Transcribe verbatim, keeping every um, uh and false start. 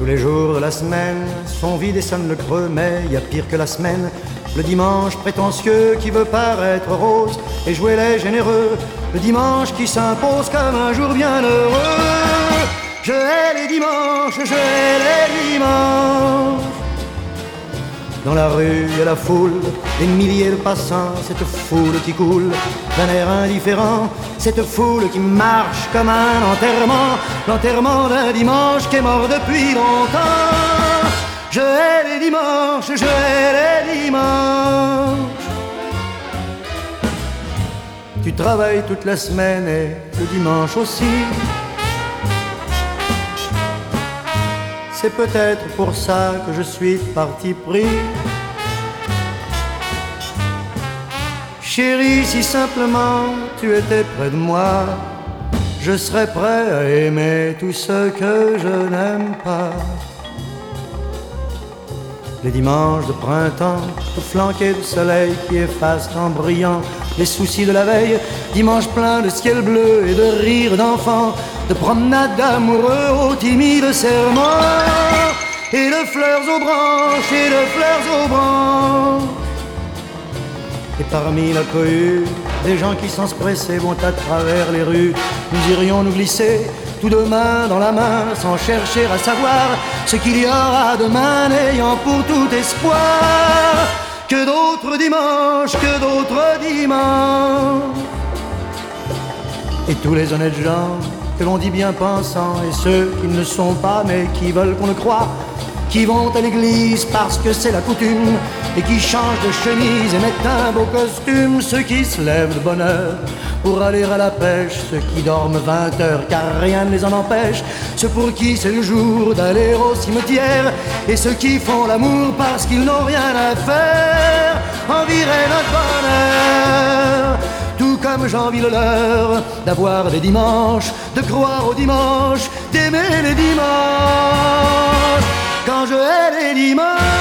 les jours de la semaine sont vides et sonnent le creux, mais il y a pire que la semaine. Le dimanche prétentieux qui veut paraître rose et jouer les généreux. Le dimanche qui s'impose comme un jour bien heureux. Je hais les dimanches, je hais les dimanches. Dans la rue, il y a la foule, des milliers de passants, cette foule qui coule d'un air indifférent, cette foule qui marche comme un enterrement, l'enterrement d'un dimanche qui est mort depuis longtemps. Je hais les dimanches, je hais les dimanches. Tu travailles toute la semaine et le dimanche aussi. C'est peut-être pour ça que je suis parti pris. Chérie, si simplement tu étais près de moi, je serais prêt à aimer tout ce que je n'aime pas. Les dimanches de printemps, tout flanqués de soleil qui efface en brillant les soucis de la veille. Dimanche plein de ciel bleu et de rires d'enfants, de promenades d'amoureux aux timides serments, et de fleurs aux branches, et de fleurs aux branches. Et parmi la cohue, des gens qui sans se presser vont à travers les rues. Nous irions nous glisser tous deux main dans la main, sans chercher à savoir ce qu'il y aura demain, n'ayant pour tout espoir que d'autres dimanches, que d'autres dimanches. Et tous les honnêtes gens que l'on dit bien pensants, et ceux qui ne le sont pas mais qui veulent qu'on le croie, qui vont à l'église parce que c'est la coutume, et qui changent de chemise et mettent un beau costume, ceux qui se lèvent de bonne heure pour aller à la pêche, ceux qui dorment vingt heures car rien ne les en empêche, ceux pour qui c'est le jour d'aller au cimetière, et ceux qui font l'amour parce qu'ils n'ont rien à faire, envirer notre bonheur, tout comme j'envie le leur, d'avoir des dimanches, de croire aux dimanches, d'aimer les dimanches, quand je hais les dimanches.